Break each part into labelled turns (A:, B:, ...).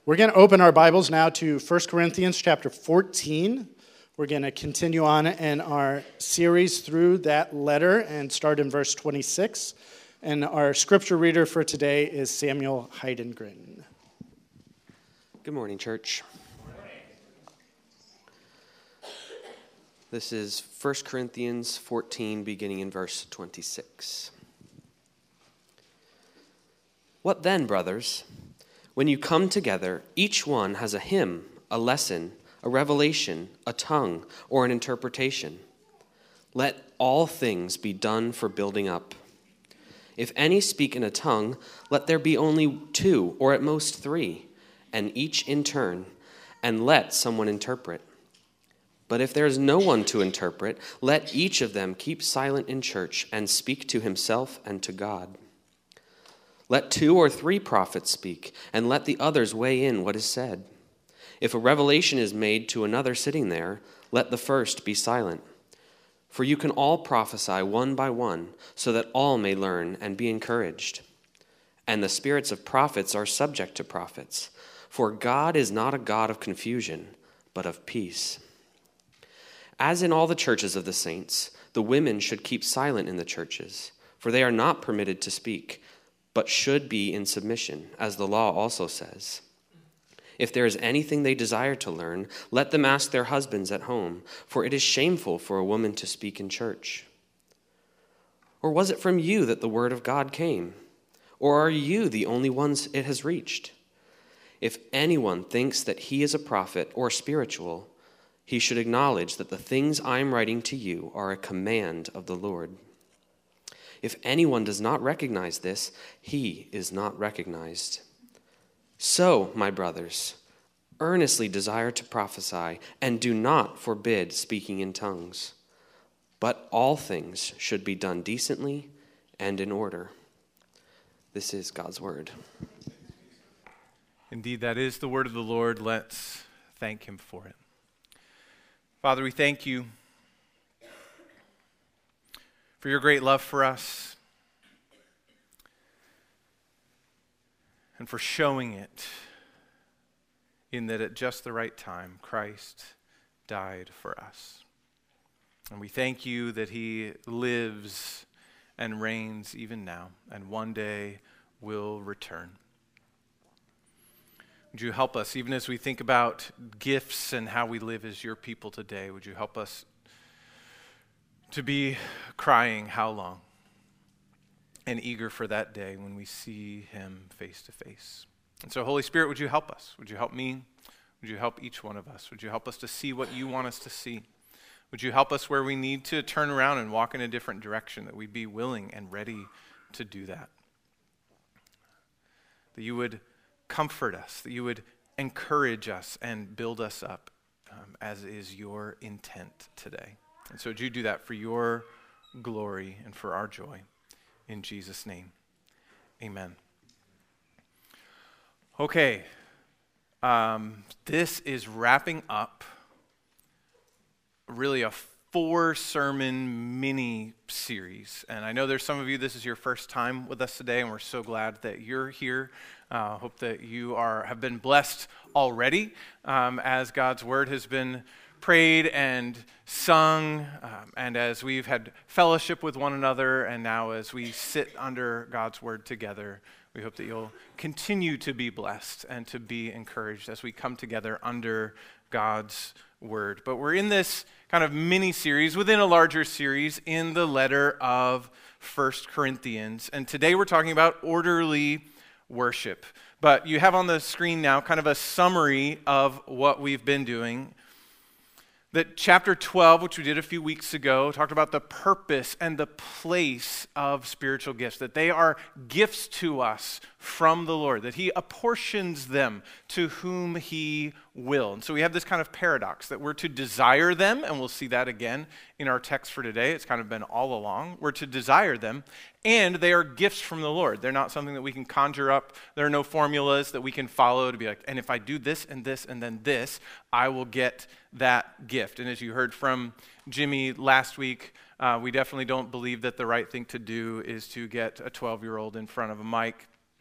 A: We're going to open our Bibles now to 1 Corinthians chapter 14. We're going to continue on in our series through that letter and start in verse 26. And our scripture reader for today is Samuel Heidengren.
B: Good morning, church. This is 1 Corinthians 14, beginning in verse 26. What then, brothers? When you come together, each one has a hymn, a lesson, a revelation, a tongue, or an interpretation. Let all things be done for building up. If any speak in a tongue, let there be only two, or at most three, and each in turn, and let someone interpret. But if there is no one to interpret, let each of them keep silent in church and speak to himself and to God. Let 2 or 3 prophets speak, and let the others weigh in what is said. If a revelation is made to another sitting there, let the first be silent. For you can all prophesy one by one, so that all may learn and be encouraged. And the spirits of prophets are subject to prophets. For God is not a God of confusion, but of peace. As in all the churches of the saints, the women should keep silent in the churches, for they are not permitted to speak, but should be in submission, as the law also says. If there is anything they desire to learn, let them ask their husbands at home, for it is shameful for a woman to speak in church. Or was it from you that the word of God came? Or are you the only ones it has reached? If anyone thinks that he is a prophet or spiritual, he should acknowledge that the things I am writing to you are a command of the Lord. If anyone does not recognize this, he is not recognized. So, my brothers, earnestly desire to prophesy, and do not forbid speaking in tongues. But all things should be done decently and in order. This is God's word.
C: Indeed, that is the word of the Lord. Let's thank him for it. Father, we thank you for your great love for us and for showing it in that at just the right time, Christ died for us. And we thank you that he lives and reigns even now and one day will return. Would you help us, even as we think about gifts and how we live as your people today, would you help us to be crying, how long? And eager for that day when we see him face to face. And so, Holy Spirit, would you help us? Would you help me? Would you help each one of us? Would you help us to see what you want us to see? Would you help us where we need to turn around and walk in a different direction, that we'd be willing and ready to do that? That you would comfort us, that you would encourage us and build us up, as is your intent today. And so would you do that for your glory and for our joy. In Jesus' name, amen. Okay, this is wrapping up really a 4-sermon mini-series. And I know there's some of you, this is your first time with us today, and we're so glad that you're here. Hope that you have been blessed already as God's word has been prayed and sung, and as we've had fellowship with one another, and now as we sit under God's word together, we hope that you'll continue to be blessed and to be encouraged as we come together under God's word. But we're in this kind of mini-series within a larger series in the letter of 1 Corinthians, and today we're talking about orderly worship. But you have on the screen now kind of a summary of what we've been doing. That chapter 12, which we did a few weeks ago, talked about the purpose and the place of spiritual gifts, that they are gifts to us from the Lord, that he apportions them to whom he will. And so we have this kind of paradox that we're to desire them, and we'll see that again in our text for today. It's kind of been all along. We're to desire them, and they are gifts from the Lord. They're not something that we can conjure up. There are no formulas that we can follow to be like, and if I do this and this and then this, I will get that gift. And as you heard from Jimmy last week, we definitely don't believe that the right thing to do is to get a 12-year-old in front of a mic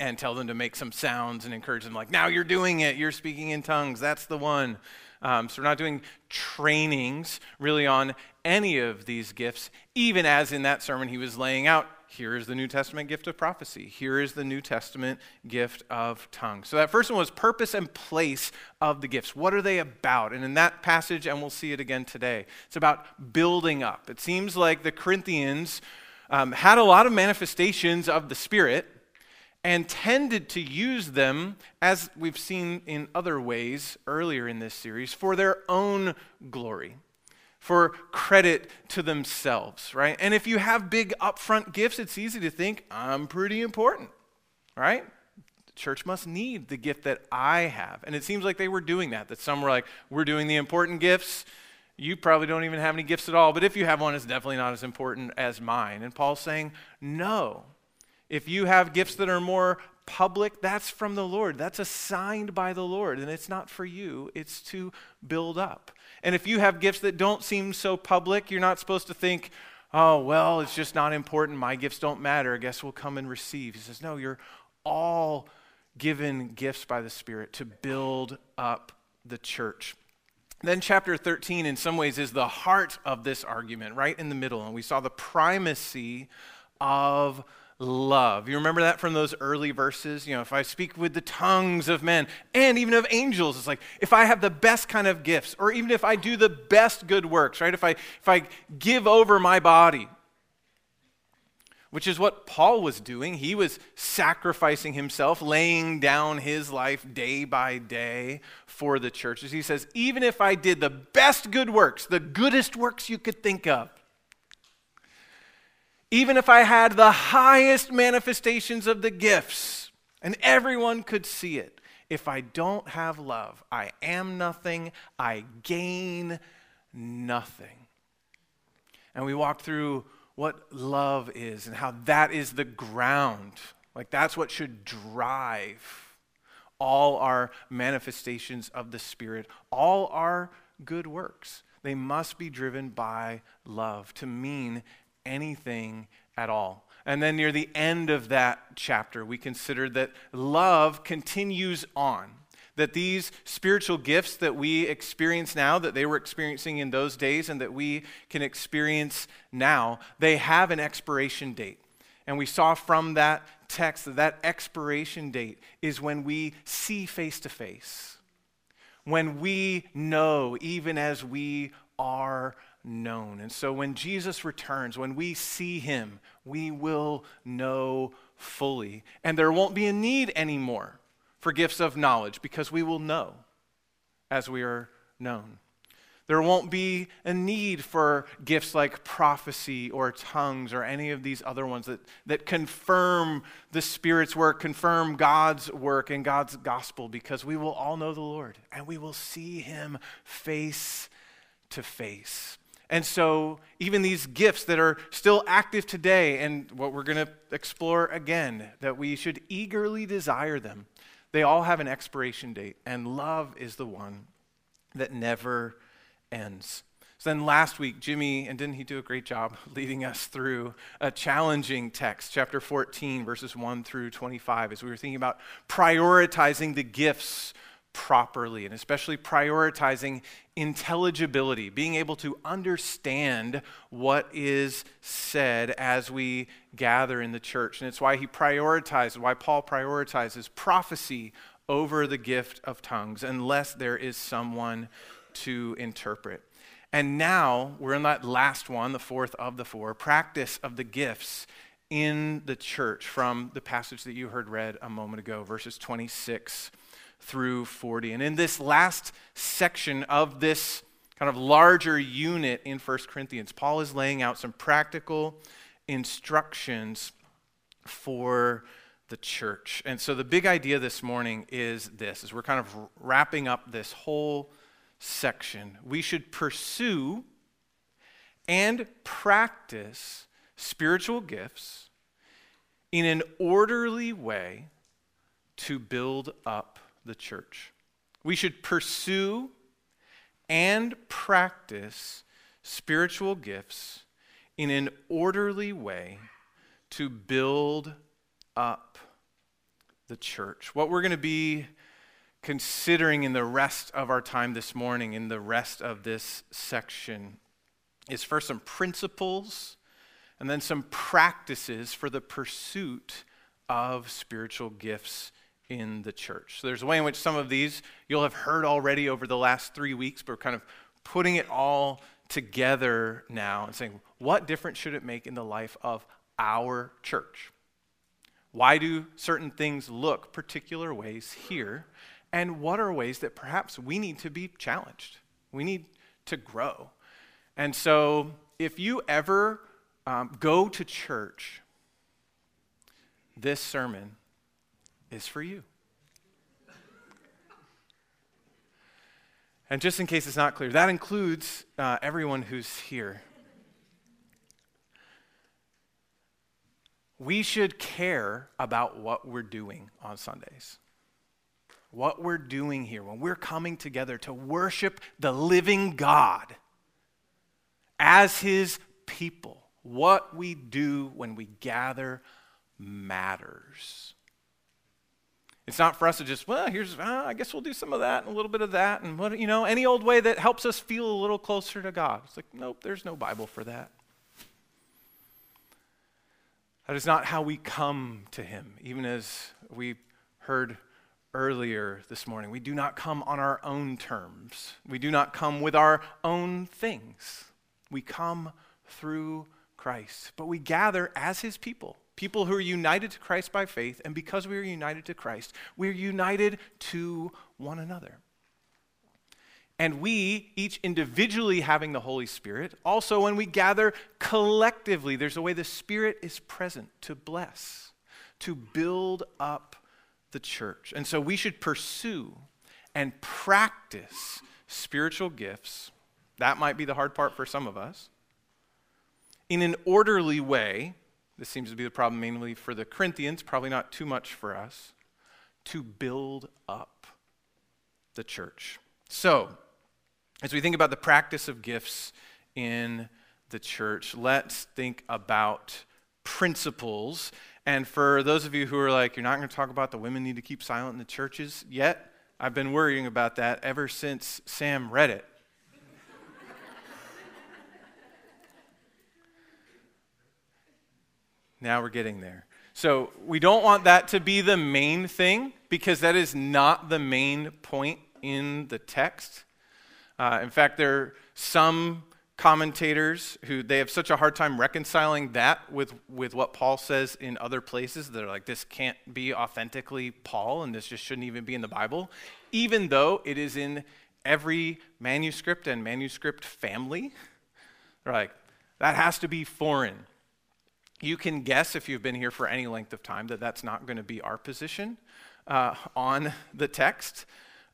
C: and tell them to make some sounds and encourage them, like, now you're doing it, you're speaking in tongues, that's the one. So we're not doing trainings really on any of these gifts, even as in that sermon he was laying out, here is the New Testament gift of prophecy. Here is the New Testament gift of tongues. So that first one was purpose and place of the gifts. What are they about? And in that passage, and we'll see it again today, it's about building up. It seems like the Corinthians had a lot of manifestations of the Spirit and tended to use them, as we've seen in other ways earlier in this series, for their own glory, for credit to themselves, right? And if you have big upfront gifts, it's easy to think, I'm pretty important, right? The church must need the gift that I have. And it seems like they were doing that some were like, we're doing the important gifts. You probably don't even have any gifts at all, but if you have one, it's definitely not as important as mine. And Paul's saying, no. If you have gifts that are more public, that's from the Lord. That's assigned by the Lord, and it's not for you. It's to build up. And if you have gifts that don't seem so public, you're not supposed to think, oh, well, it's just not important. My gifts don't matter. I guess we'll come and receive. He says, no, you're all given gifts by the Spirit to build up the church. Then chapter 13, in some ways, is the heart of this argument, right in the middle. And we saw the primacy of love. You remember that from those early verses? You know, if I speak with the tongues of men and even of angels, it's like if I have the best kind of gifts, or even if I do the best good works, right? If I give over my body, which is what Paul was doing. He was sacrificing himself, laying down his life day by day for the churches. He says, even if I did the best good works, the goodest works you could think of, even if I had the highest manifestations of the gifts, and everyone could see it, if I don't have love, I am nothing, I gain nothing. And we walked through what love is and how that is the ground. Like that's what should drive all our manifestations of the Spirit, all our good works. They must be driven by love to mean anything at all. And then near the end of that chapter, we considered that love continues on. That these spiritual gifts that we experience now, that they were experiencing in those days and that we can experience now, they have an expiration date. And we saw from that text that that expiration date is when we see face to face. When we know, even as we are known. And so when Jesus returns, when we see him, we will know fully. And there won't be a need anymore for gifts of knowledge because we will know as we are known. There won't be a need for gifts like prophecy or tongues or any of these other ones that confirm the Spirit's work, confirm God's work and God's gospel, because we will all know the Lord and we will see him face to face. And so even these gifts that are still active today, and what we're going to explore again, that we should eagerly desire them, they all have an expiration date, and love is the one that never ends. So then last week, Jimmy, and didn't he do a great job leading us through a challenging text, chapter 14, verses 1 through 25, as we were thinking about prioritizing the gifts properly, and especially prioritizing intelligibility, being able to understand what is said as we gather in the church. And it's why Paul prioritizes prophecy over the gift of tongues, unless there is someone to interpret. And now we're in that last one, the fourth of the four, practice of the gifts in the church, from the passage that you heard read a moment ago, verses 26 through 40. And in this last section of this kind of larger unit in 1 Corinthians, Paul is laying out some practical instructions for the church. And so the big idea this morning is this, as we're kind of wrapping up this whole section. We should pursue and practice spiritual gifts in an orderly way to build up the church. We should pursue and practice spiritual gifts in an orderly way to build up the church. What we're going to be considering in the rest of our time this morning, in the rest of this section, is first some principles and then some practices for the pursuit of spiritual gifts in the church. So there's a way in which some of these you'll have heard already over the last 3 weeks, but we're kind of putting it all together now and saying, what difference should it make in the life of our church? Why do certain things look particular ways here? And what are ways that perhaps we need to be challenged? We need to grow. And so if you ever go to church, this sermon is for you. And just in case it's not clear, that includes everyone who's here. We should care about what we're doing on Sundays. What we're doing here when we're coming together to worship the living God as his people. What we do when we gather matters. It's not for us to just, I guess we'll do some of that and a little bit of that and any old way that helps us feel a little closer to God. It's like, nope, there's no Bible for that. That is not how we come to him. Even as we heard earlier this morning, we do not come on our own terms. We do not come with our own things. We come through Christ. But we gather as his people. People who are united to Christ by faith, and because we are united to Christ, we are united to one another. And we, each individually having the Holy Spirit, also when we gather collectively, there's a way the Spirit is present to bless, to build up the church. And so we should pursue and practice spiritual gifts. That might be the hard part for some of us. In an orderly way. This seems to be the problem mainly for the Corinthians, probably not too much for us, to build up the church. So, as we think about the practice of gifts in the church, let's think about principles. And for those of you who are like, you're not going to talk about the women need to keep silent in the churches yet, I've been worrying about that ever since Sam read it. Now we're getting there. So we don't want that to be the main thing because that is not the main point in the text. In fact, there are some commentators who they have such a hard time reconciling that with what Paul says in other places. They're like, this can't be authentically Paul and this just shouldn't even be in the Bible, even though it is in every manuscript and manuscript family. They're like, that has to be foreign. You can guess if you've been here for any length of time that that's not going to be our position on the text.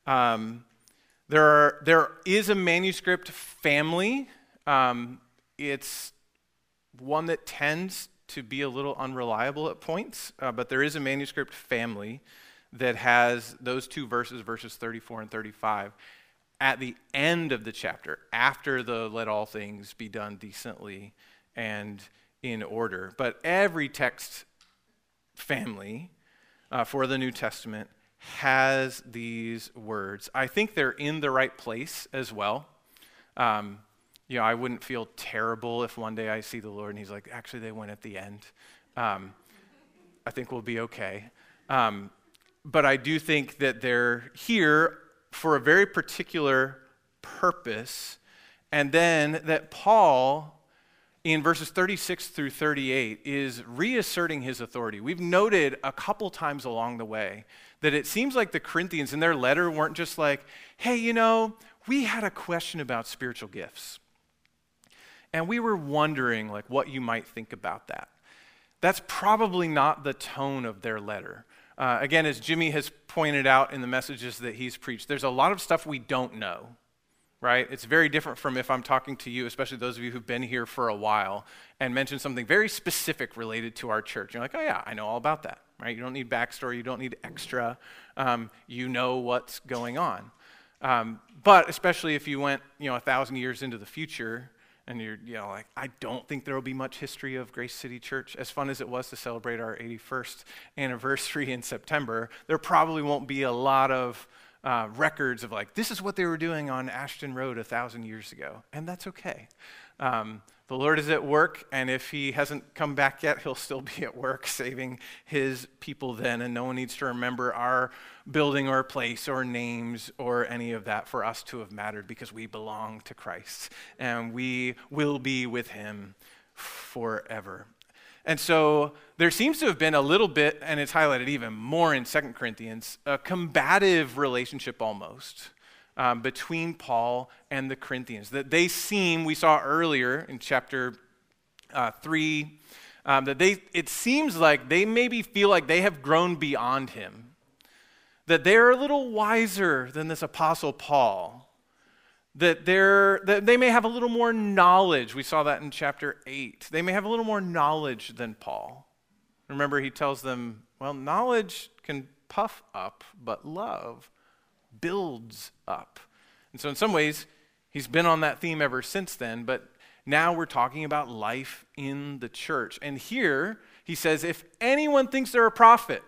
C: There is a manuscript family. It's one that tends to be a little unreliable at points, but there is a manuscript family that has those two verses, verses 34 and 35, at the end of the chapter, after the let all things be done decently and in order. But every text family for the New Testament has these words. I think they're in the right place as well. I wouldn't feel terrible if one day I see the Lord and he's like, actually they went at the end. I think we'll be okay. But I do think that they're here for a very particular purpose, and then that Paul, in verses 36 through 38, is reasserting his authority. We've noted a couple times along the way that it seems like the Corinthians in their letter weren't just like, hey, we had a question about spiritual gifts. And we were wondering what you might think about that. That's probably not the tone of their letter. Again, as Jimmy has pointed out in the messages that he's preached, there's a lot of stuff we don't know. Right? It's very different from if I'm talking to you, especially those of you who've been here for a while, and mention something very specific related to our church. You're like, oh yeah, I know all about that, right? You don't need backstory, you don't need extra. You know what's going on. But especially if you went, 1,000 years into the future, and you're like, I don't think there will be much history of Grace City Church. As fun as it was to celebrate our 81st anniversary in September, there probably won't be a lot of records of like, this is what they were doing on Ashton Road 1,000 years ago. And that's okay. The Lord is at work, and if he hasn't come back yet, he'll still be at work saving his people then, and no one needs to remember our building or place or names or any of that for us to have mattered, because we belong to Christ, and we will be with him forever. And so there seems to have been a little bit, and it's highlighted even more in 2 Corinthians, a combative relationship almost between Paul and the Corinthians. That they seem, we saw earlier in chapter 3, that it seems like they maybe feel like they have grown beyond him. That they're a little wiser than this apostle Paul. That they may have a little more knowledge. We saw that in chapter 8. They may have a little more knowledge than Paul. Remember, he tells them, well, knowledge can puff up, but love builds up. And so in some ways, he's been on that theme ever since then, but now we're talking about life in the church. And here, he says, if anyone thinks they're a prophet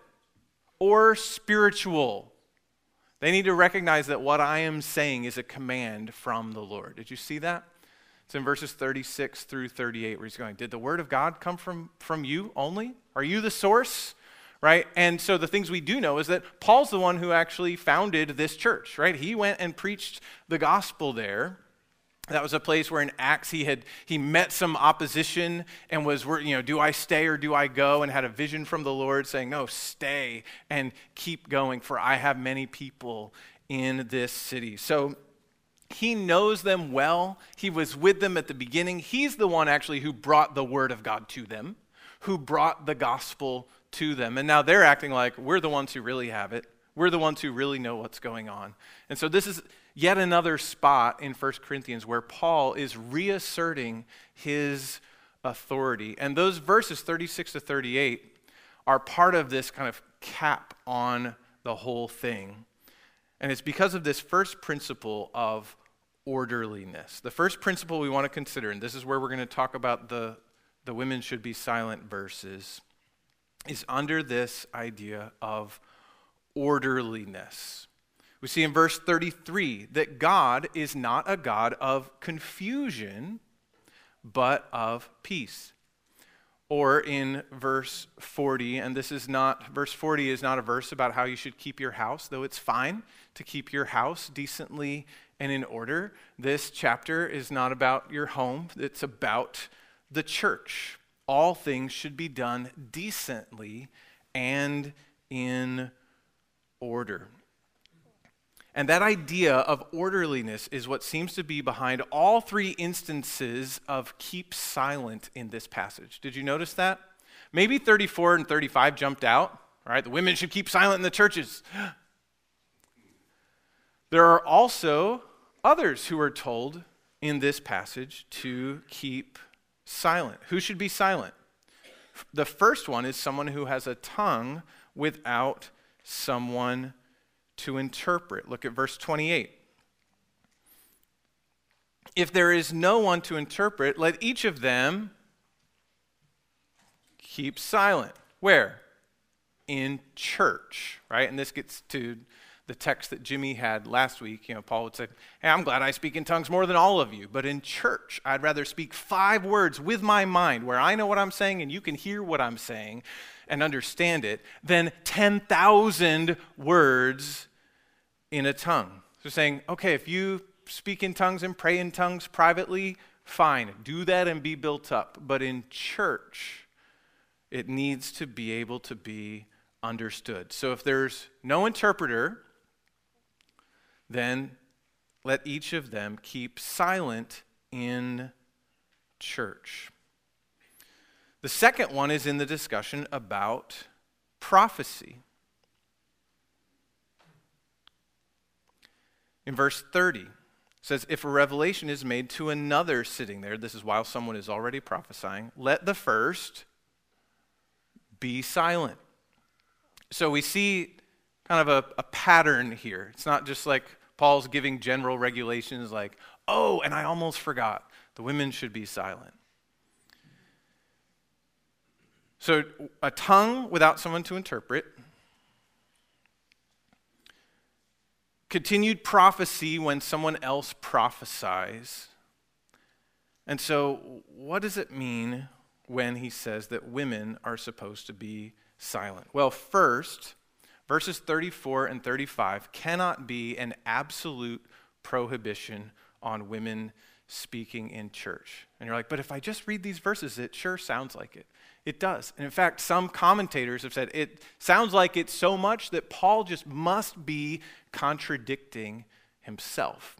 C: or spiritual, they need to recognize that what I am saying is a command from the Lord. Did you see that? It's in verses 36 through 38 where he's going, did the word of God come from you only? Are you the source? Right? And so the things we do know is that Paul's the one who actually founded this church, right? He went and preached the gospel there. That was a place where in Acts he met some opposition and was, do I stay or do I go? And had a vision from the Lord saying, no, stay and keep going, for I have many people in this city. So he knows them well. He was with them at the beginning. He's the one actually who brought the word of God to them, who brought the gospel to them. And now they're acting like we're the ones who really have it. We're the ones who really know what's going on. And so this is yet another spot in 1 Corinthians where Paul is reasserting his authority. And those verses 36 to 38 are part of this kind of cap on the whole thing. And it's because of this first principle of orderliness. The first principle we want to consider, and this is where we're going to talk about the women should be silent verses, is under this idea of orderliness. We see in verse 33 that God is not a God of confusion, but of peace. Or in verse 40, and verse 40 is not a verse about how you should keep your house, though it's fine to keep your house decently and in order. This chapter is not about your home, it's about the church. All things should be done decently and in order. And that idea of orderliness is what seems to be behind all three instances of keep silent in this passage. Did you notice that? Maybe 34 and 35 jumped out, right? The women should keep silent in the churches. There are also others who are told in this passage to keep silent. Who should be silent? The first one is someone who has a tongue without someone to interpret. Look at verse 28. If there is no one to interpret, let each of them keep silent. Where? In church, right? And this gets to the text that Jimmy had last week. Paul would say, hey, I'm glad I speak in tongues more than all of you, but in church, I'd rather speak 5 words with my mind where I know what I'm saying and you can hear what I'm saying and understand it than 10,000 words in a tongue. So saying, okay, if you speak in tongues and pray in tongues privately, fine, do that and be built up. But in church, it needs to be able to be understood. So if there's no interpreter, then let each of them keep silent in church. The second one is in the discussion about prophecy. In verse 30, it says, if a revelation is made to another sitting there, this is while someone is already prophesying, let the first be silent. So we see kind of a pattern here. It's not just like Paul's giving general regulations like, oh, and I almost forgot. the women should be silent. So a tongue without someone to interpret, continued prophecy when someone else prophesies. And so what does it mean when he says that women are supposed to be silent? Well, first, verses 34 and 35 cannot be an absolute prohibition on women speaking in church. And you're like, but if I just read these verses, it sure sounds like it. It does. And in fact, some commentators have said it sounds like it so much that Paul just must be contradicting himself.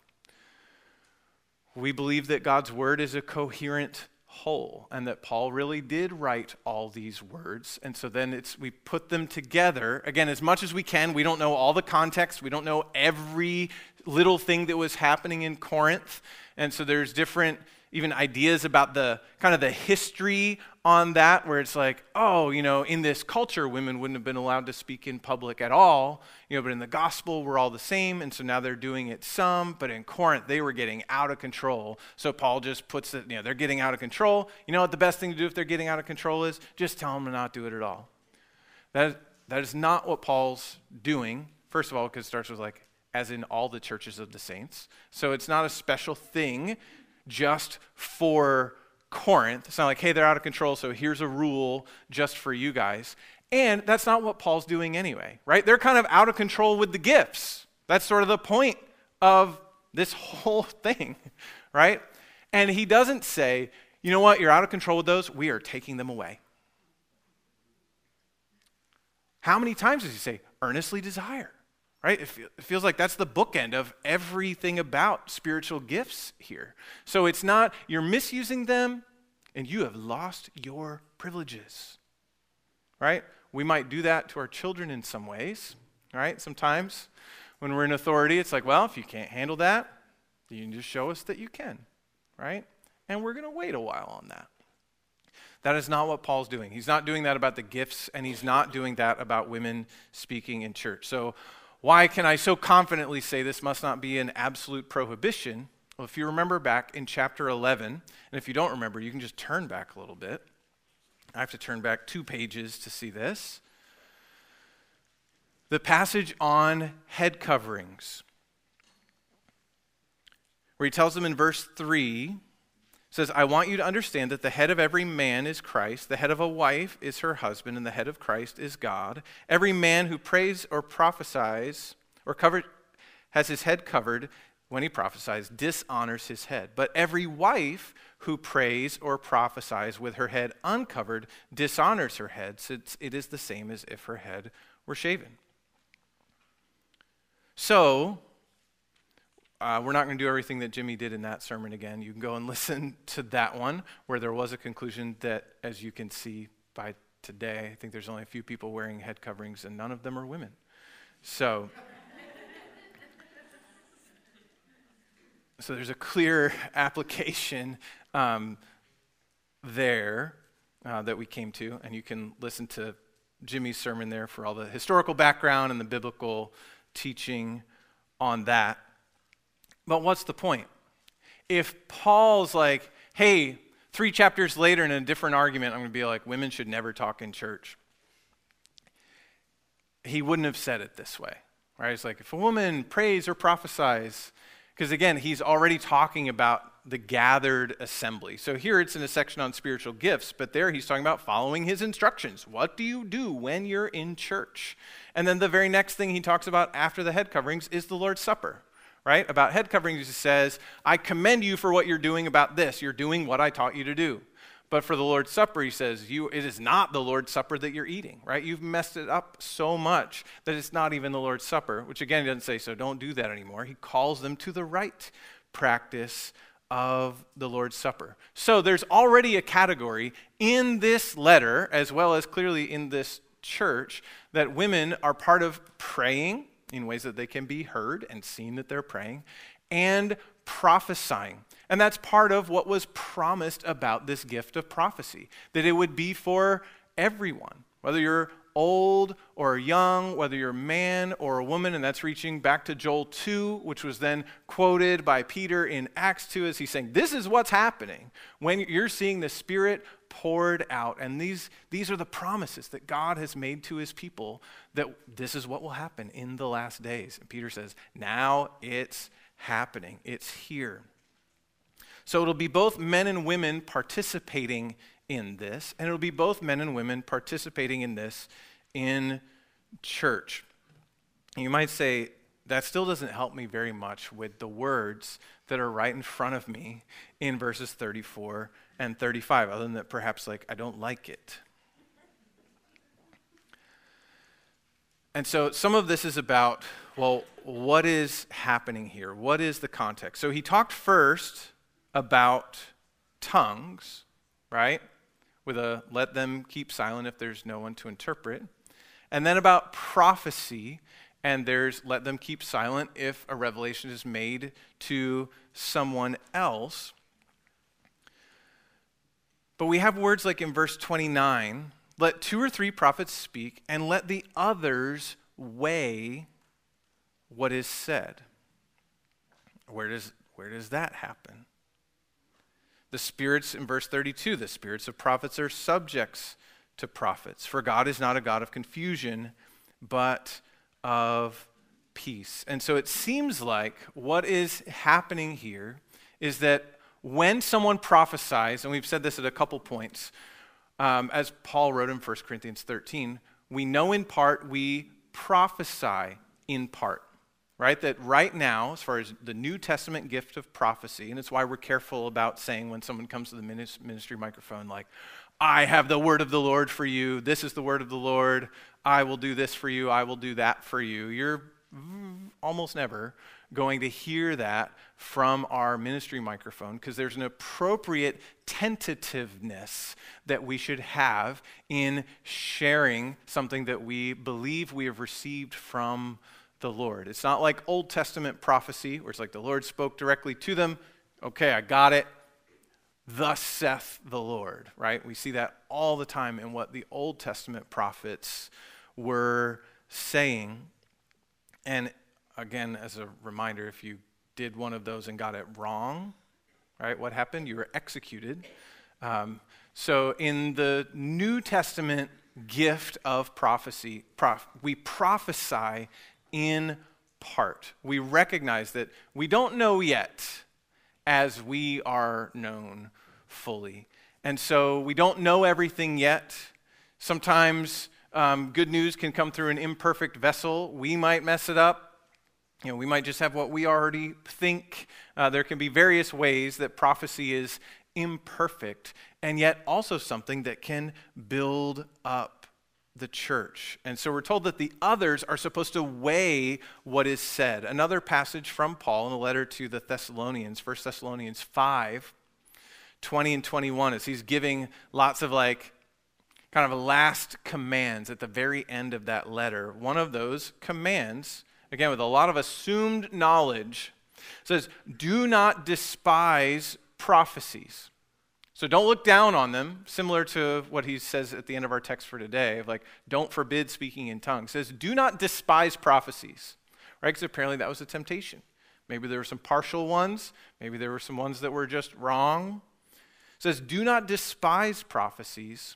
C: We believe that God's word is a coherent whole and that Paul really did write all these words. And so then we put them together. Again, as much as we can, we don't know all the context. We don't know every little thing that was happening in Corinth. And so there's different even ideas about the kind of the history on that, where it's like, oh, in this culture, women wouldn't have been allowed to speak in public at all, but in the gospel, we're all the same, and so now they're doing it some, but in Corinth, they were getting out of control. So Paul just puts it, they're getting out of control. You know what the best thing to do if they're getting out of control is? Just tell them to not do it at all. That is not what Paul's doing, first of all, because it starts with like, as in all the churches of the saints. So it's not a special thing just for Corinth. It's not like, hey, they're out of control, so here's a rule just for you guys. And that's not what Paul's doing anyway, right? They're kind of out of control with the gifts. That's sort of the point of this whole thing, right? And he doesn't say, you know what, you're out of control with those, we are taking them away. How many times does he say, earnestly desire? Right? It feels like that's the bookend of everything about spiritual gifts here. So it's not, you're misusing them and you have lost your privileges. Right? We might do that to our children in some ways. Right? Sometimes when we're in authority, it's like, well, if you can't handle that, you can just show us that you can. Right? And we're going to wait a while on that. That is not what Paul's doing. He's not doing that about the gifts, and he's not doing that about women speaking in church. So why can I so confidently say this must not be an absolute prohibition? Well, if you remember back in chapter 11, and if you don't remember, you can just turn back a little bit. I have to turn back 2 pages to see this. The passage on head coverings, where he tells them in verse 3, says, I want you to understand that the head of every man is Christ, the head of a wife is her husband, and the head of Christ is God. Every man who prays or prophesies or has his head covered when he prophesies dishonors his head. But every wife who prays or prophesies with her head uncovered dishonors her head, since it is the same as if her head were shaven. So, we're not going to do everything that Jimmy did in that sermon again. You can go and listen to that one, where there was a conclusion that, as you can see by today, I think there's only a few people wearing head coverings, and none of them are women. So there's a clear application there that we came to, and you can listen to Jimmy's sermon there for all the historical background and the biblical teaching on that. But what's the point? If Paul's like, hey, 3 chapters later in a different argument, I'm going to be like, women should never talk in church. He wouldn't have said it this way, right? It's like, if a woman prays or prophesies, because again, he's already talking about the gathered assembly. So here it's in a section on spiritual gifts, but there he's talking about following his instructions. What do you do when you're in church? And then the very next thing he talks about after the head coverings is the Lord's Supper. Right? About head coverings, he says, I commend you for what you're doing about this. You're doing what I taught you to do. But for the Lord's Supper, he says, it is not the Lord's Supper that you're eating, right? You've messed it up so much that it's not even the Lord's Supper, which again, he doesn't say, so don't do that anymore. He calls them to the right practice of the Lord's Supper. So there's already a category in this letter, as well as clearly in this church, that women are part of praying in ways that they can be heard and seen that they're praying, and prophesying. And that's part of what was promised about this gift of prophecy, that it would be for everyone, whether you're old or young, whether you're a man or a woman, and that's reaching back to Joel 2, which was then quoted by Peter in Acts 2 as he's saying, this is what's happening when you're seeing the Spirit poured out. And these are the promises that God has made to his people, that this is what will happen in the last days. And Peter says, now it's happening. It's here. So it'll be both men and women participating in this, and it'll be both men and women participating in this in church. You might say, that still doesn't help me very much with the words that are right in front of me in verses 34 and 35, other than that perhaps I don't like it. And so some of this is about, well, what is happening here? What is the context? So he talked first about tongues, right? With a let them keep silent if there's no one to interpret. And then about prophecy, and there's let them keep silent if a revelation is made to someone else. But we have words like in verse 29, let 2 or 3 prophets speak, and let the others weigh what is said. Where does that happen? The spirits, in verse 32, the spirits of prophets are subjects to prophets. For God is not a God of confusion, but of peace. And so it seems like what is happening here is that when someone prophesies, and we've said this at a couple points, as Paul wrote in 1 Corinthians 13, we know in part, we prophesy in part. Right? That right now, as far as the New Testament gift of prophecy, and it's why we're careful about saying when someone comes to the ministry microphone, like, I have the word of the Lord for you, this is the word of the Lord, I will do this for you, I will do that for you. You're almost never going to hear that from our ministry microphone, because there's an appropriate tentativeness that we should have in sharing something that we believe we have received from the Lord. It's not like Old Testament prophecy, where it's like the Lord spoke directly to them. Okay, I got it. Thus saith the Lord, right? We see that all the time in what the Old Testament prophets were saying. And again, as a reminder, if you did one of those and got it wrong, right, what happened? You were executed. So in the New Testament gift of prophecy, we prophesy in part. We recognize that we don't know yet as we are known fully. And so we don't know everything yet. Sometimes good news can come through an imperfect vessel. We might mess it up. We might just have what we already think. There can be various ways that prophecy is imperfect, and yet also something that can build up the church. And so we're told that the others are supposed to weigh what is said. Another passage from Paul in the letter to the Thessalonians, 1 Thessalonians 5, 20 and 21, as he's giving lots of kind of last commands at the very end of that letter. One of those commands, again, with a lot of assumed knowledge, says, do not despise prophecies. So don't look down on them, similar to what he says at the end of our text for today, of don't forbid speaking in tongues. It says, do not despise prophecies, right? Because apparently that was a temptation. Maybe there were some partial ones. Maybe there were some ones that were just wrong. It says, do not despise prophecies,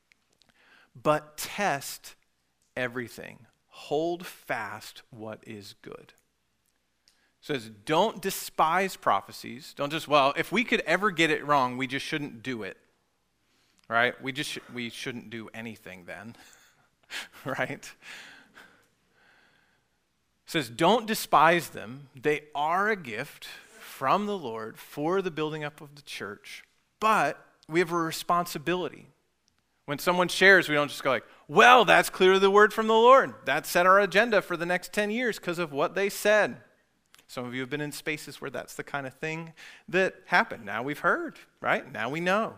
C: but test everything. Hold fast what is good. Says, don't despise prophecies. Don't just, if we could ever get it wrong, we just shouldn't do it. Right? We shouldn't do anything then. Right? Says, don't despise them. They are a gift from the Lord for the building up of the church. But we have a responsibility. When someone shares, we don't just go that's clearly the word from the Lord. That set our agenda for the next 10 years because of what they said. Some of you have been in spaces where that's the kind of thing that happened. Now we've heard, right? Now we know.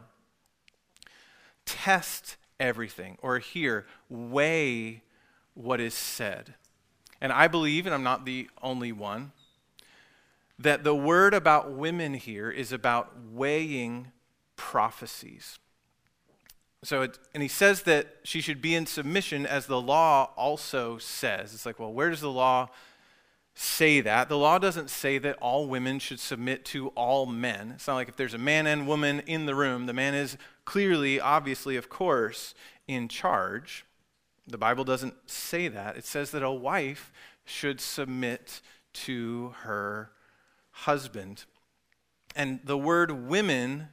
C: Test everything, or here, weigh what is said. And I believe, and I'm not the only one, that the word about women here is about weighing prophecies. And he says that she should be in submission as the law also says. It's like, well, where does the law say that? The law doesn't say that all women should submit to all men. It's not like if there's a man and woman in the room, the man is clearly, obviously, of course, in charge. The Bible doesn't say that. It says that a wife should submit to her husband. And the word women,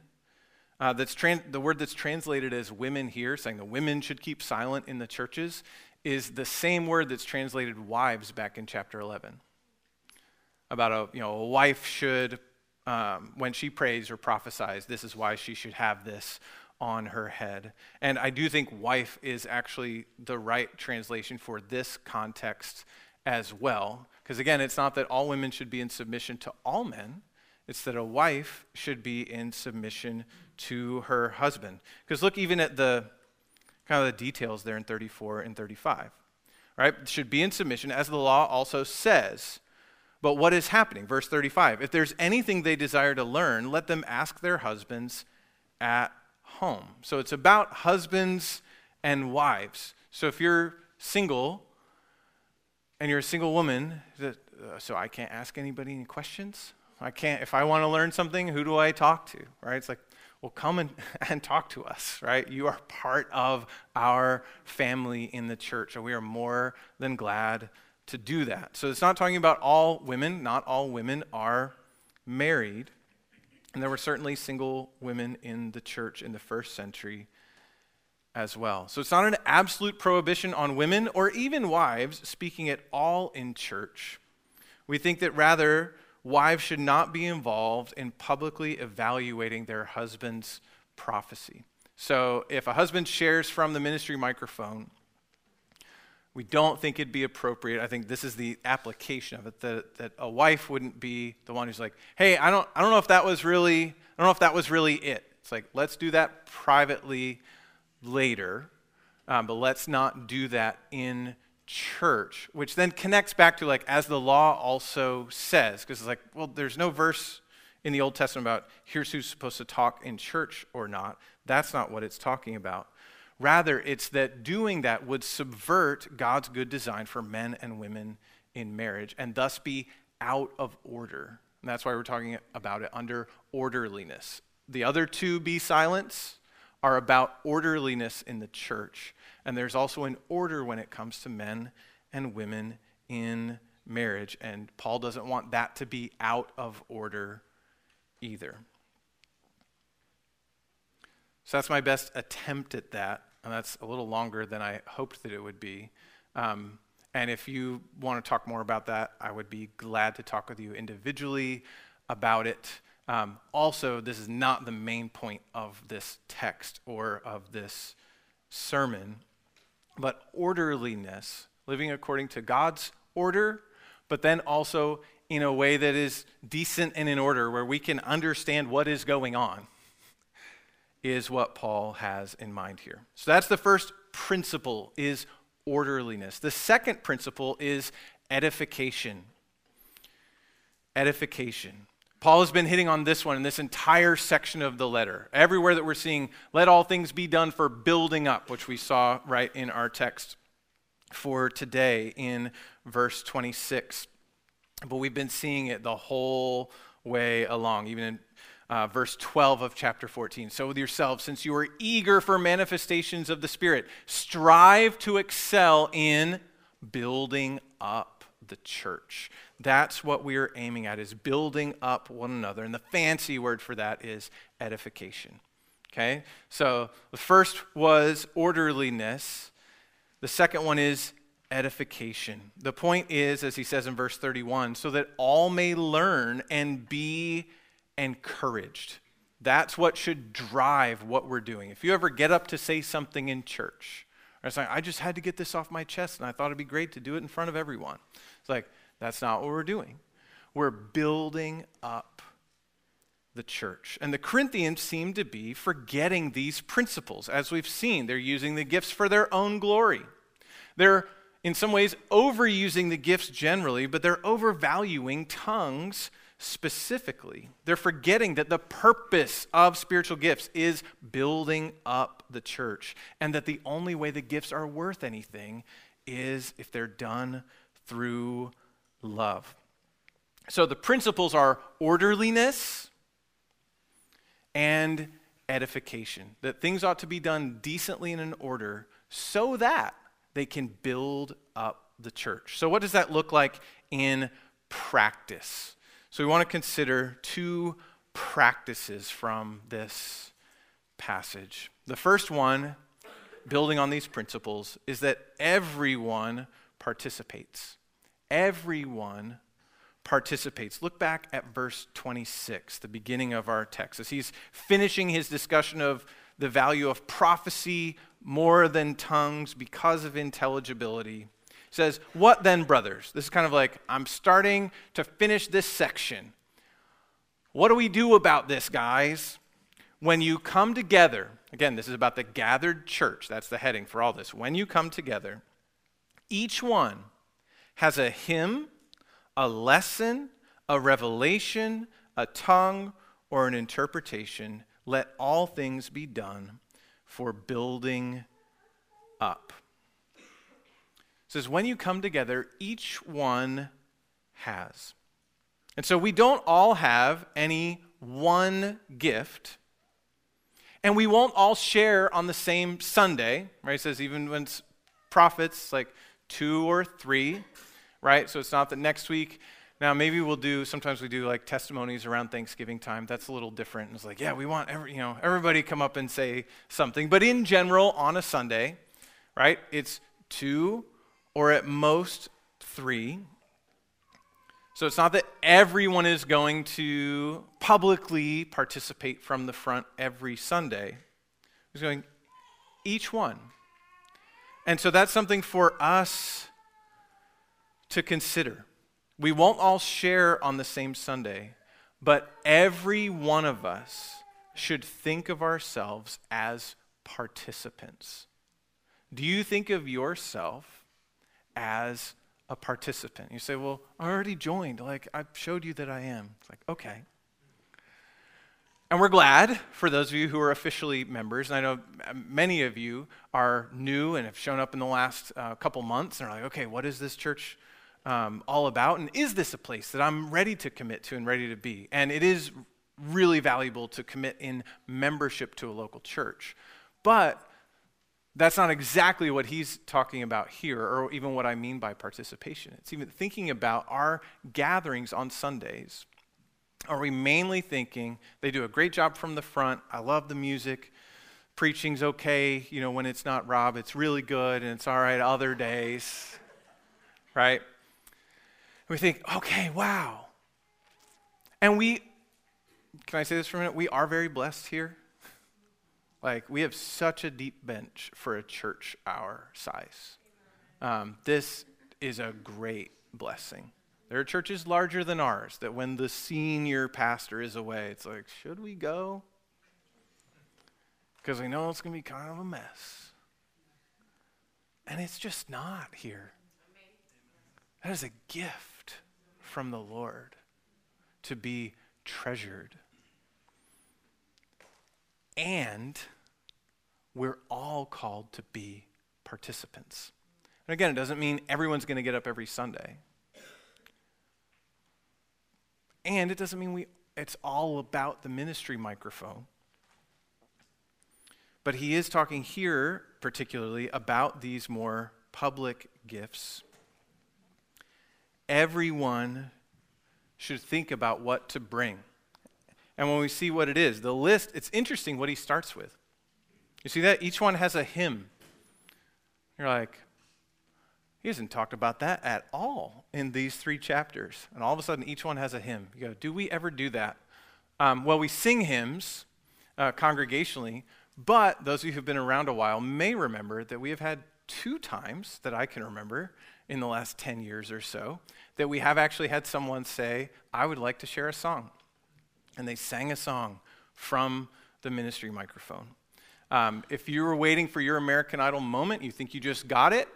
C: the word that's translated as women here, saying the women should keep silent in the churches, is the same word that's translated wives back in chapter 11. About a wife should, when she prays or prophesies, this is why she should have this on her head. And I do think wife is actually the right translation for this context as well. Because again, it's not that all women should be in submission to all men. It's that a wife should be in submission to her husband. Because look even at the kind of the details there in 34 and 35. Right? Should be in submission as the law also says. But what is happening? Verse 35. If there's anything they desire to learn, let them ask their husbands at home. So it's about husbands and wives. So if you're single and you're a single woman, so I can't ask anybody any questions? I can't, if I want to learn something, who do I talk to? Right? It's like, well, come and talk to us, right? You are part of our family in the church, and we are more than glad to do that. So it's not talking about all women. Not all women are married. And there were certainly single women in the church in the first century as well. So it's not an absolute prohibition on women or even wives speaking at all in church. We think that rather, wives should not be involved in publicly evaluating their husband's prophecy. So if a husband shares from the ministry microphone, we don't think it'd be appropriate. I think this is the application of it, that a wife wouldn't be the one who's like, hey, I don't know if that was really it. It's like, let's do that privately later, but let's not do that in church, which then connects back to like, as the law also says, because it's like, well, there's no verse in the Old Testament about here's who's supposed to talk in church or not. That's not what it's talking about. Rather, it's that doing that would subvert God's good design for men and women in marriage and thus be out of order. And that's why we're talking about it under orderliness. The other two, be silence, are about orderliness in the church. And there's also an order when it comes to men and women in marriage. And Paul doesn't want that to be out of order either. So that's my best attempt at that, and that's a little longer than I hoped that it would be. And if you want to talk more about that, I would be glad to talk with you individually about it. Also, this is not the main point of this text or of this sermon, but orderliness, living according to God's order, but then also in a way that is decent and in order, where we can understand what is going on, is what Paul has in mind here. So that's the first principle, is orderliness. The second principle is edification. Edification. Paul has been hitting on this one in this entire section of the letter. Everywhere that we're seeing, let all things be done for building up, which we saw right in our text for today in verse 26. But we've been seeing it the whole way along, even in verse 12 of chapter 14. So with yourselves, since you are eager for manifestations of the Spirit, strive to excel in building up the church. That's what we are aiming at, is building up one another. And the fancy word for that is edification. Okay? So the first was orderliness. The second one is edification. The point is, as he says in verse 31, so that all may learn and be encouraged. That's what should drive what we're doing. If you ever get up to say something in church, or it's like, I just had to get this off my chest and I thought it'd be great to do it in front of everyone. It's like, that's not what we're doing. We're building up the church. And the Corinthians seem to be forgetting these principles. As we've seen, they're using the gifts for their own glory. They're in some ways overusing the gifts generally, but they're overvaluing tongues specifically. They're forgetting that the purpose of spiritual gifts is building up the church, and that the only way the gifts are worth anything is if they're done through love. So the principles are orderliness and edification, that things ought to be done decently and in order so that they can build up the church. So what does that look like in practice? So we want to consider two practices from this passage. The first one, building on these principles, is that everyone participates. Everyone participates. Look back at verse 26, the beginning of our text, as he's finishing his discussion of the value of prophecy more than tongues because of intelligibility. He says, "What then, brothers?" This is kind of like, I'm starting to finish this section. What do we do about this, guys? When you come together, again, this is about the gathered church. That's the heading for all this. When you come together, each one has a hymn, a lesson, a revelation, a tongue, or an interpretation. Let all things be done for building up. It says, when you come together, each one has. And so we don't all have any one gift, and we won't all share on the same Sunday, right? It says even when it's prophets, like 2 or 3, right? So it's not that next week, now maybe sometimes we do like testimonies around Thanksgiving time. That's a little different. It's like, yeah, we want everybody come up and say something. But in general, on a Sunday, right, it's 2 or at most 3. So it's not that everyone is going to publicly participate from the front every Sunday. It's going each one. And so that's something for us to consider. We won't all share on the same Sunday, but every one of us should think of ourselves as participants. Do you think of yourself as a participant? You say, well, I already joined. Like, I showed you that I am. It's like, okay. And we're glad for those of you who are officially members. And I know many of you are new and have shown up in the last couple months and are like, okay, what is this church all about? And is this a place that I'm ready to commit to and ready to be? And it is really valuable to commit in membership to a local church. But that's not exactly what he's talking about here, or even what I mean by participation. It's even thinking about our gatherings on Sundays. Are we mainly thinking, they do a great job from the front, I love the music, preaching's okay, when it's not Rob, it's really good, and it's all right other days, right? We think, okay, wow. And can I say this for a minute? We are very blessed here. Like, we have such a deep bench for a church our size. This is a great blessing. There are churches larger than ours that when the senior pastor is away, it's like, should we go? Because we know it's going to be kind of a mess. And it's just not here. That is a gift from the Lord to be treasured. And we're all called to be participants. And again, it doesn't mean everyone's going to get up every Sunday. And it doesn't mean it's all about the ministry microphone. But he is talking here particularly about these more public gifts. Everyone should think about what to bring. And when we see what it is, the list, it's interesting what he starts with. You see that? Each one has a hymn. You're like, he hasn't talked about that at all in these 3 chapters. And all of a sudden, each one has a hymn. You go, do we ever do that? Well, we sing hymns congregationally, but those of you who've been around a while may remember that we have had 2 times that I can remember in the last 10 years or so that we have actually had someone say, I would like to share a song. And they sang a song from the ministry microphone. If you were waiting for your American Idol moment, you think you just got it,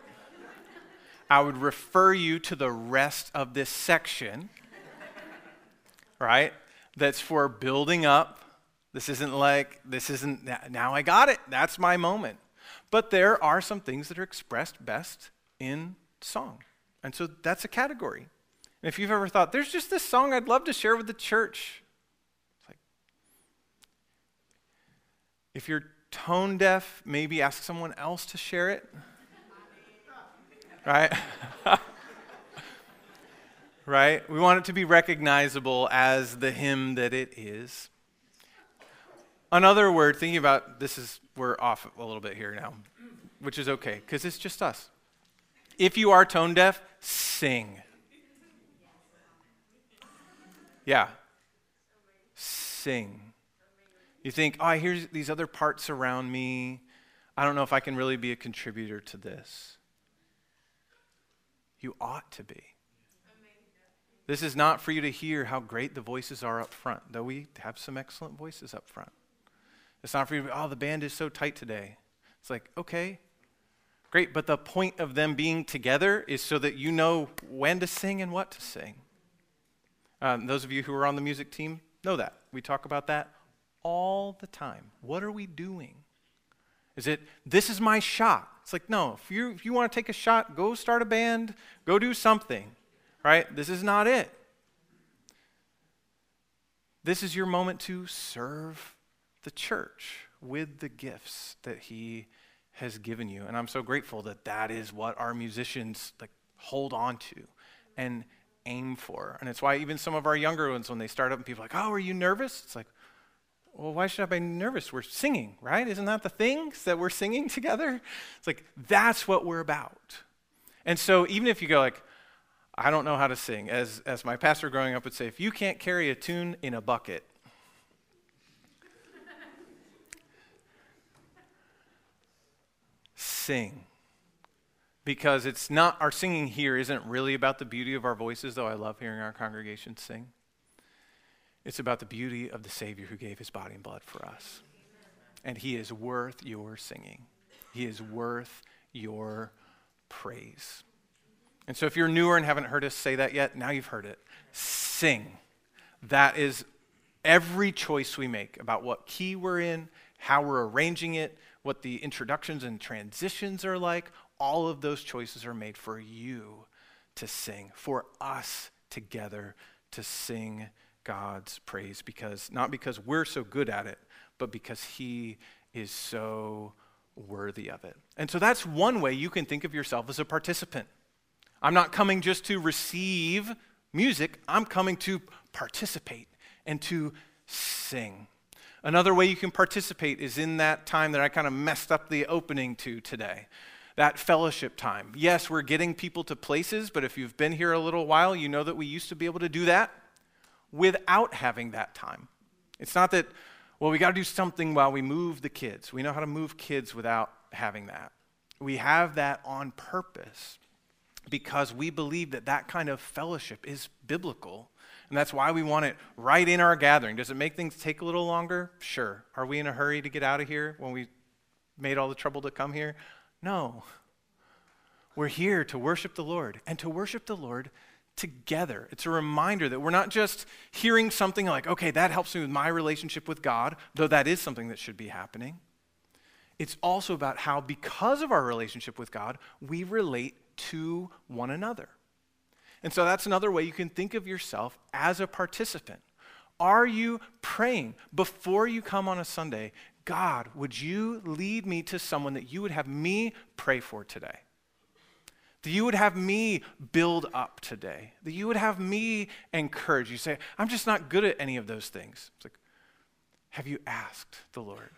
C: I would refer you to the rest of this section right? That's for building up. This isn't, now I got it. That's my moment. But there are some things that are expressed best in song. And so that's a category. And if you've ever thought, there's just this song I'd love to share with the church. It's like, if you're tone deaf, maybe ask someone else to share it. Right? Right? We want it to be recognizable as the hymn that it is. Another word, thinking about this we're off a little bit here now, which is okay, because it's just us. If you are tone deaf, sing. Yeah. Sing. You think, oh, I hear these other parts around me. I don't know if I can really be a contributor to this. You ought to be. This is not for you to hear how great the voices are up front, though we have some excellent voices up front. It's not for you to be, oh, the band is so tight today. It's like, okay, great, but the point of them being together is so that you know when to sing and what to sing. Those of you who are on the music team know that. We talk about that all the time. What are we doing? Is it, this is my shot? It's like, no, if you want to take a shot, go start a band, go do something, right? This is not it. This is your moment to serve the church with the gifts that he has given you. And I'm so grateful that that is what our musicians hold on to and aim for. And it's why even some of our younger ones, when they start up and people are like, oh, are you nervous? It's like, well, why should I be nervous? We're singing, right? Isn't that the things that we're singing together? It's like, that's what we're about. And so even if you go like, I don't know how to sing, as my pastor growing up would say, if you can't carry a tune in a bucket, sing. Because it's not, our singing here isn't really about the beauty of our voices, though I love hearing our congregation sing. It's about the beauty of the Savior who gave his body and blood for us. And he is worth your singing. He is worth your praise. And so if you're newer and haven't heard us say that yet, now you've heard it. Sing. That is every choice we make about what key we're in, how we're arranging it, what the introductions and transitions are like. All of those choices are made for you to sing, for us together to sing God's praise, not because we're so good at it, but because he is so worthy of it. And so that's one way you can think of yourself as a participant. I'm not coming just to receive music, I'm coming to participate and to sing. Another way you can participate is in that time that I kind of messed up the opening to today. That fellowship time. Yes, we're getting people to places, but if you've been here a little while, you know that we used to be able to do that without having that time. It's not that, well, we got to do something while we move the kids. We know how to move kids without having that. We have that on purpose because we believe that that kind of fellowship is biblical. And that's why we want it right in our gathering. Does it make things take a little longer? Sure. Are we in a hurry to get out of here when we made all the trouble to come here? No. We're here to worship the Lord and to worship the Lord together. It's a reminder that we're not just hearing something like, okay, that helps me with my relationship with God, though that is something that should be happening. It's also about how, because of our relationship with God, we relate to one another. And so that's another way you can think of yourself as a participant. Are you praying before you come on a Sunday, God, would you lead me to someone that you would have me pray for today? That you would have me build up today? That you would have me encourage? You say, I'm just not good at any of those things. It's like, have you asked the Lord?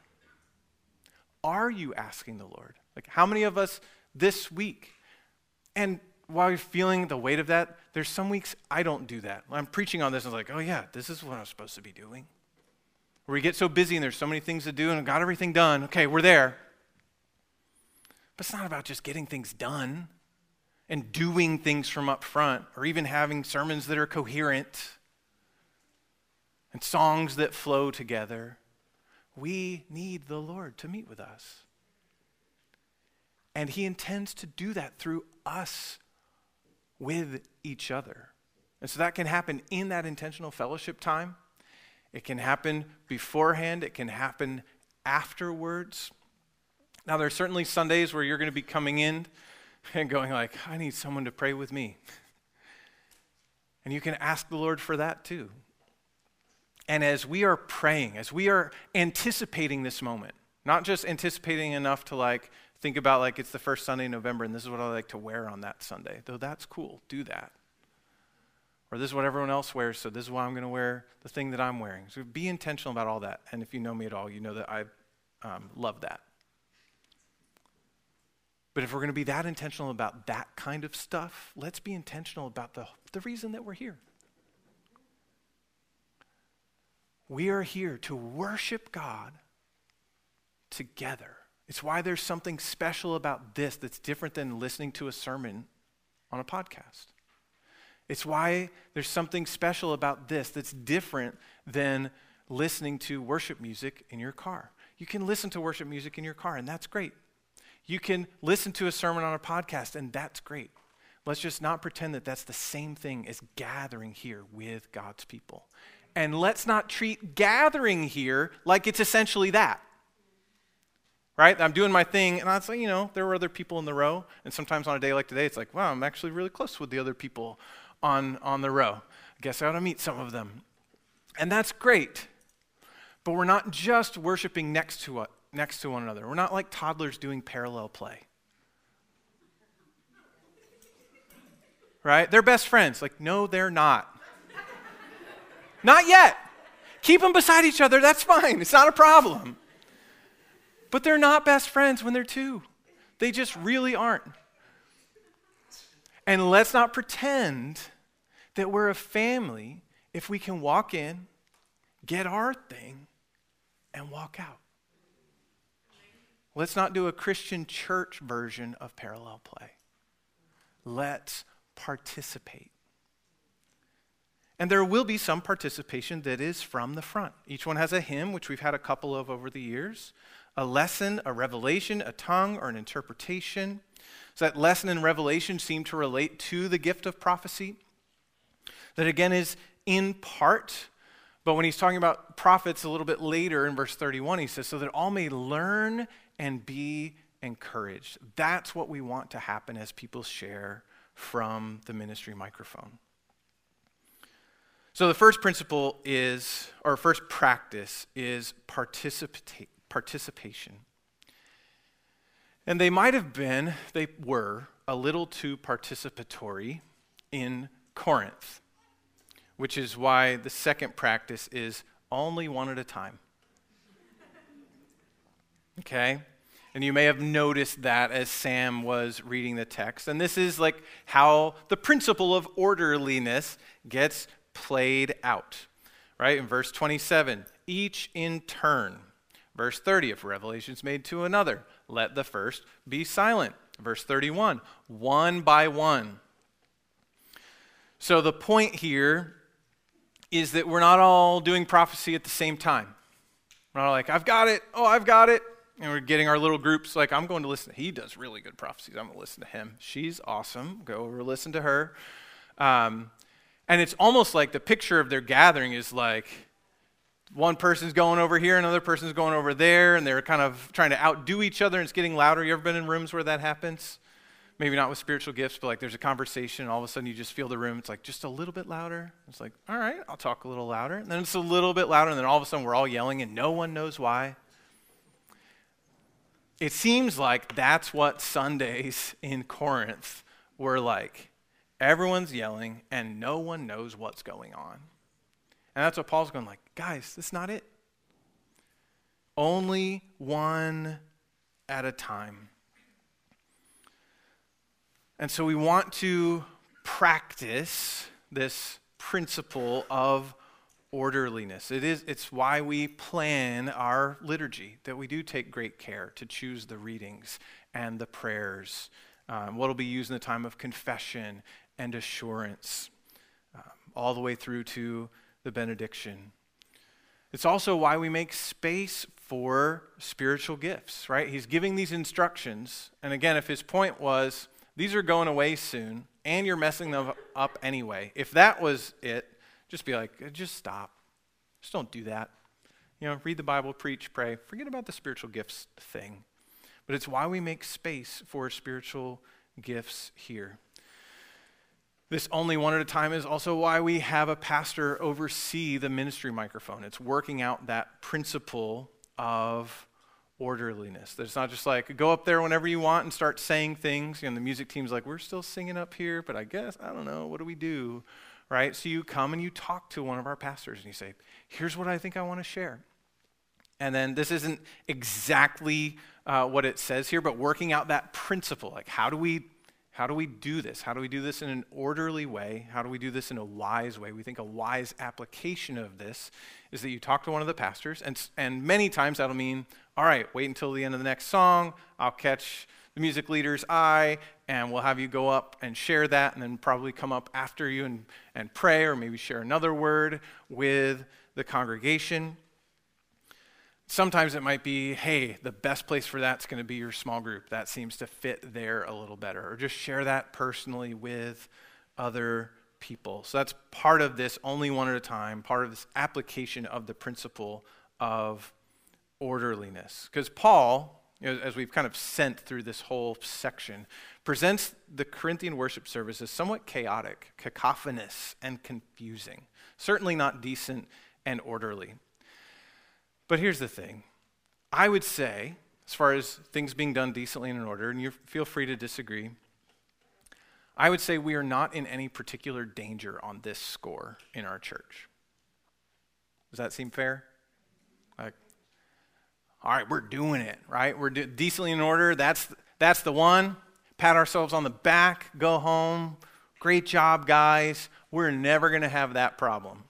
C: Are you asking the Lord? Like, how many of us this week? And while you're feeling the weight of that, there's some weeks I don't do that. I'm preaching on this and I'm like, oh yeah, this is what I'm supposed to be doing. Where we get so busy and there's so many things to do and I've got everything done. Okay, we're there. But it's not about just getting things done and doing things from up front or even having sermons that are coherent and songs that flow together. We need the Lord to meet with us. And he intends to do that through us with each other. And so that can happen in that intentional fellowship time. It can happen beforehand. It can happen afterwards. Now, there are certainly Sundays where you're going to be coming in and going like, I need someone to pray with me. And you can ask the Lord for that too. And as we are praying, as we are anticipating this moment, not just anticipating enough to like think about like it's the first Sunday in November and this is what I like to wear on that Sunday, though that's cool, do that. Or this is what everyone else wears, so this is why I'm going to wear the thing that I'm wearing. So be intentional about all that. And if you know me at all, you know that I love that. But if we're going to be that intentional about that kind of stuff, let's be intentional about the reason that we're here. We are here to worship God together. It's why there's something special about this that's different than listening to a sermon on a podcast. It's why there's something special about this that's different than listening to worship music in your car. You can listen to worship music in your car, and that's great. You can listen to a sermon on a podcast, and that's great. Let's just not pretend that that's the same thing as gathering here with God's people. And let's not treat gathering here like it's essentially that. Right? I'm doing my thing, and I was like, there were other people in the row, and sometimes on a day like today, it's like, wow, I'm actually really close with the other people on the row. I guess I ought to meet some of them. And that's great. But we're not just worshiping next to one another. We're not like toddlers doing parallel play. Right? They're best friends. Like, no, they're not. Not yet. Keep them beside each other. That's fine. It's not a problem. But they're not best friends when they're two. They just really aren't. And let's not pretend that we're a family if we can walk in, get our thing, and walk out. Let's not do a Christian church version of parallel play. Let's participate. And there will be some participation that is from the front. Each one has a hymn, which we've had a couple of over the years, a lesson, a revelation, a tongue, or an interpretation. So that lesson and revelation seem to relate to the gift of prophecy. That again is in part, but when he's talking about prophets a little bit later in verse 31, he says, so that all may learn and be encouraged. That's what we want to happen as people share from the ministry microphone. So the first principle is, or first practice is participation. And they were a little too participatory in Corinth, which is why the second practice is only one at a time. Okay? And you may have noticed that as Sam was reading the text. And this is like how the principle of orderliness gets played out, right? In verse 27, each in turn. Verse 30, if revelation's made to another, let the first be silent. Verse 31, one by one. So the point here is that we're not all doing prophecy at the same time. We're not like, I've got it, and we're getting our little groups like, I'm going to listen. He does really good prophecies. I'm going to listen to him. She's awesome. Go over, listen to her. And it's almost like the picture of their gathering is like one person's going over here, another person's going over there, and they're kind of trying to outdo each other, and it's getting louder. You ever been in rooms where that happens? Maybe not with spiritual gifts, but like there's a conversation, and all of a sudden you just feel the room. It's like just a little bit louder. It's like, all right, I'll talk a little louder. And then it's a little bit louder, and then all of a sudden we're all yelling, and no one knows why. It seems like that's what Sundays in Corinth were like. Everyone's yelling, and no one knows what's going on. And that's what Paul's going like, guys, that's not it. Only one at a time. And so we want to practice this principle of orderliness. It's why we plan our liturgy, that we do take great care to choose the readings and the prayers, what will be used in the time of confession and assurance, all the way through to the benediction. It's also why we make space for spiritual gifts, right? He's giving these instructions, and again, if his point was, these are going away soon, and you're messing them up anyway. If that was it, just be like, just stop. Just don't do that. Read the Bible, preach, pray. Forget about the spiritual gifts thing. But it's why we make space for spiritual gifts here. This only one at a time is also why we have a pastor oversee the ministry microphone. It's working out that principle of orderliness. That it's not just like, go up there whenever you want and start saying things. The music team's like, we're still singing up here, but I don't know, what do we do? Right? So you come and you talk to one of our pastors and you say, here's what I think I want to share. And then this isn't exactly what it says here, but working out that principle. Like, how do we do this? How do we do this in an orderly way? How do we do this in a wise way? We think a wise application of this is that you talk to one of the pastors, and many times that'll mean, all right, wait until the end of the next song. I'll catch the music leader's eye, and we'll have you go up and share that, and then probably come up after you and pray, or maybe share another word with the congregation. Sometimes it might be, hey, the best place for that's going to be your small group. That seems to fit there a little better. Or just share that personally with other people. So that's part of this only one at a time, part of this application of the principle of orderliness. Because Paul, as we've kind of sent through this whole section, presents the Corinthian worship service as somewhat chaotic, cacophonous, and confusing. Certainly not decent and orderly. But here's the thing. I would say, as far as things being done decently and in order, and you feel free to disagree, I would say we are not in any particular danger on this score in our church. Does that seem fair? Like, all right, we're doing it, right? We're decently in order. That's the one. Pat ourselves on the back, go home. Great job, guys. We're never going to have that problem.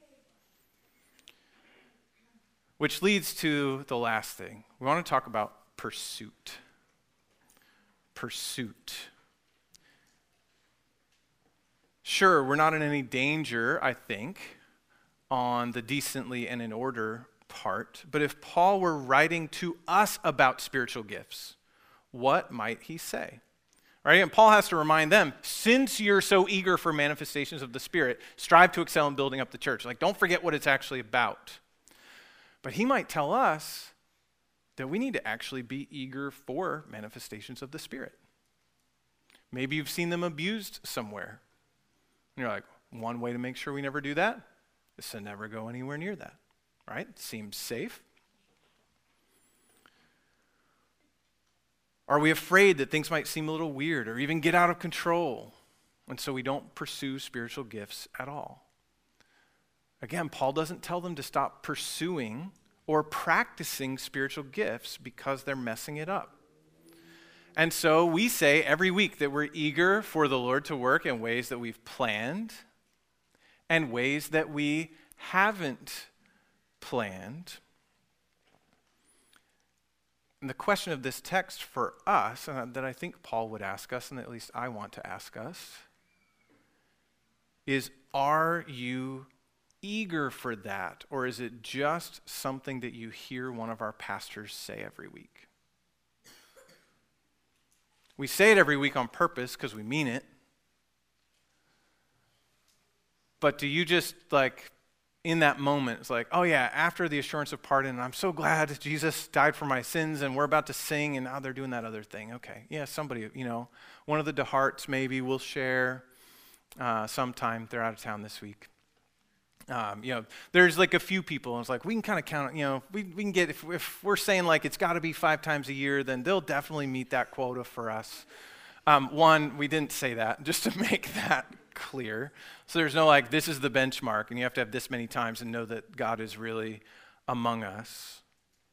C: Which leads to the last thing. We want to talk about pursuit. Pursuit. Sure, we're not in any danger, I think, on the decently and in order part. But if Paul were writing to us about spiritual gifts, what might he say? Right? And Paul has to remind them, since you're so eager for manifestations of the Spirit, strive to excel in building up the church. Like, don't forget what it's actually about. But he might tell us that we need to actually be eager for manifestations of the Spirit. Maybe you've seen them abused somewhere. And you're like, one way to make sure we never do that is to never go anywhere near that, right? Seems safe. Are we afraid that things might seem a little weird or even get out of control? And so we don't pursue spiritual gifts at all. Again, Paul doesn't tell them to stop pursuing or practicing spiritual gifts because they're messing it up. And so we say every week that we're eager for the Lord to work in ways that we've planned and ways that we haven't planned. And the question of this text for us, that I think Paul would ask us, and at least I want to ask us, is, are you eager for that, or is it just something that you hear one of our pastors say every week? We say it every week on purpose because we mean it. But do you just, like, in that moment, it's like, oh yeah, after the assurance of pardon, I'm so glad Jesus died for my sins, and we're about to sing, and now they're doing that other thing. Okay, yeah, somebody, one of the DeHarts maybe will share sometime. They're out of town this week. There's like a few people, and it's like, we can kind of count, we can get, if we're saying like it's got to be 5 times a year, then they'll definitely meet that quota for us. We didn't say that, just to make that clear. So there's no like, this is the benchmark, and you have to have this many times and know that God is really among us.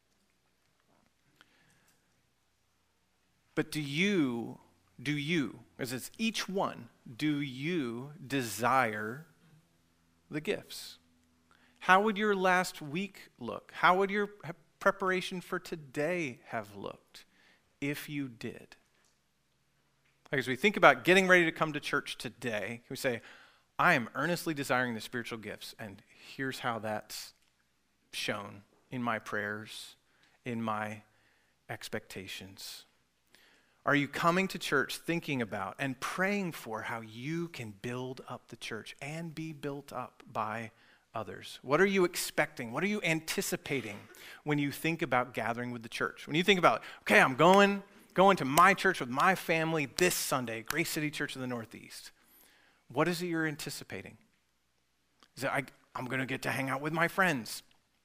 C: But do you, as it's each one, do you desire the gifts? How would your last week look? How would your preparation for today have looked if you did? Like, as we think about getting ready to come to church today, we say, I am earnestly desiring the spiritual gifts, and here's how that's shown in my prayers, in my expectations. Are you coming to church thinking about and praying for how you can build up the church and be built up by others? What are you expecting? What are you anticipating when you think about gathering with the church? When you think about, okay, I'm going to my church with my family this Sunday, Grace City Church of the Northeast. What is it you're anticipating? Is it, I'm going to get to hang out with my friends.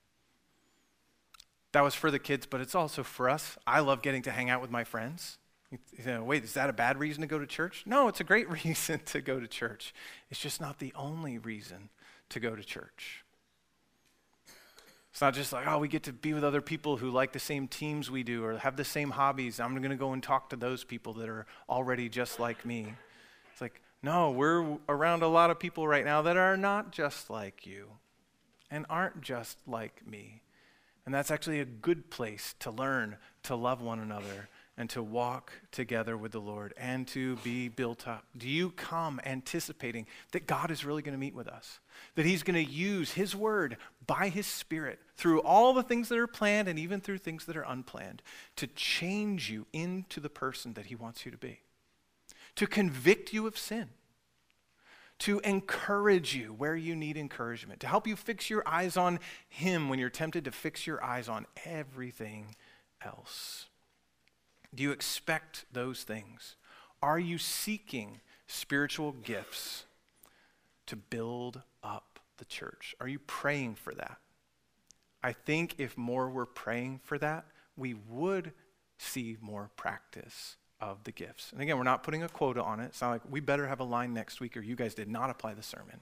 C: That was for the kids, but it's also for us. I love getting to hang out with my friends. Wait, is that a bad reason to go to church? No, it's a great reason to go to church. It's just not the only reason to go to church. It's not just like, oh, we get to be with other people who like the same teams we do or have the same hobbies. I'm going to go and talk to those people that are already just like me. It's like, no, we're around a lot of people right now that are not just like you and aren't just like me. And that's actually a good place to learn to love one another and to walk together with the Lord and to be built up. Do you come anticipating that God is really going to meet with us? That he's going to use his word by his Spirit through all the things that are planned and even through things that are unplanned to change you into the person that he wants you to be, to convict you of sin, to encourage you where you need encouragement, to help you fix your eyes on him when you're tempted to fix your eyes on everything else. Do you expect those things? Are you seeking spiritual gifts to build up the church? Are you praying for that? I think if more were praying for that, we would see more practice of the gifts. And again, we're not putting a quota on it. It's not like we better have a line next week or you guys did not apply the sermon.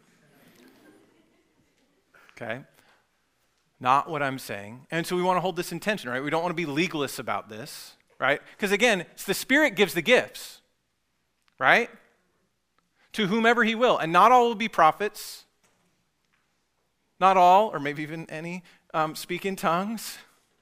C: Okay? Not what I'm saying. And so we want to hold this in tension, right? We don't want to be legalists about this. Right? Because again, it's the Spirit gives the gifts, right? To whomever he will. And not all will be prophets. Not all, or maybe even any, speak in tongues.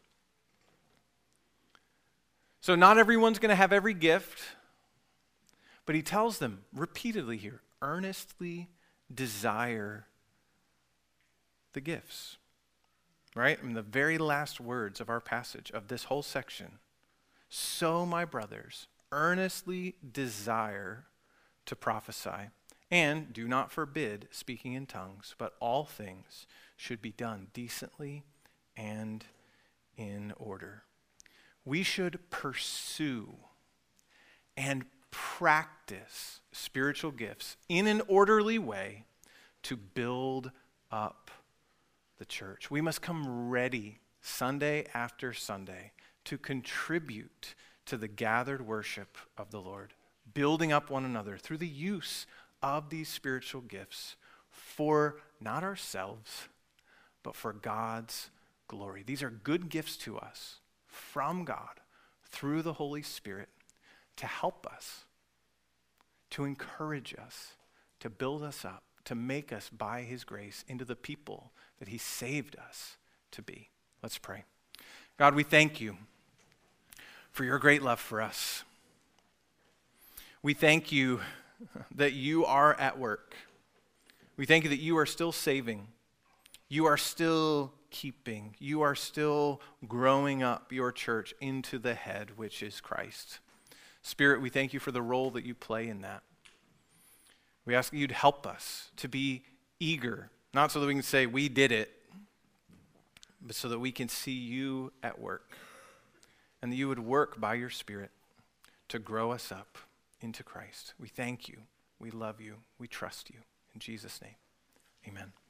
C: So not everyone's going to have every gift. But he tells them repeatedly here, earnestly desire the gifts. Right? In the very last words of our passage, of this whole section. So, my brothers, earnestly desire to prophesy, and do not forbid speaking in tongues, but all things should be done decently and in order. We should pursue and practice spiritual gifts in an orderly way to build up the church. We must come ready Sunday after Sunday to contribute to the gathered worship of the Lord, building up one another through the use of these spiritual gifts for not ourselves, but for God's glory. These are good gifts to us from God through the Holy Spirit to help us, to encourage us, to build us up, to make us by his grace into the people that he saved us to be. Let's pray. God, we thank you for your great love for us. We thank you that you are at work. We thank you that you are still saving. You are still keeping. You are still growing up your church into the head, which is Christ. Spirit, we thank you for the role that you play in that. We ask that you'd help us to be eager, not so that we can say we did it, but so that we can see you at work. And that you would work by your Spirit to grow us up into Christ. We thank you. We love you. We trust you. In Jesus' name, amen.